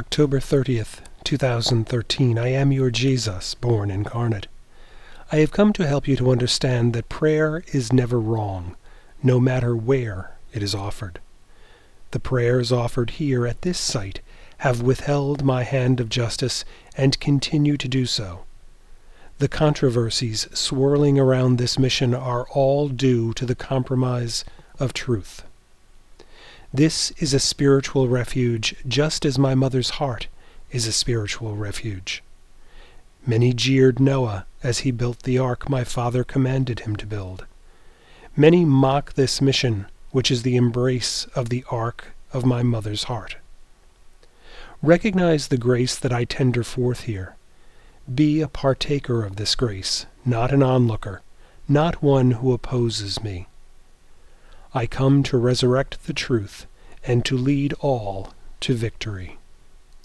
October 30th, 2013. I am your Jesus, born incarnate. I have come to help you to understand that prayer is never wrong, no matter where it is offered. The prayers offered here at this site have withheld my hand of justice and continue to do so. The controversies swirling around this mission are all due to the compromise of truth. This is a spiritual refuge, just as my mother's heart is a spiritual refuge. Many jeered Noah as he built the ark my father commanded him to build. Many mock this mission, which is the embrace of the ark of my mother's heart. Recognize the grace that I tender forth here. Be a partaker of this grace, not an onlooker, not one who opposes me. I come to resurrect the truth and to lead all to victory.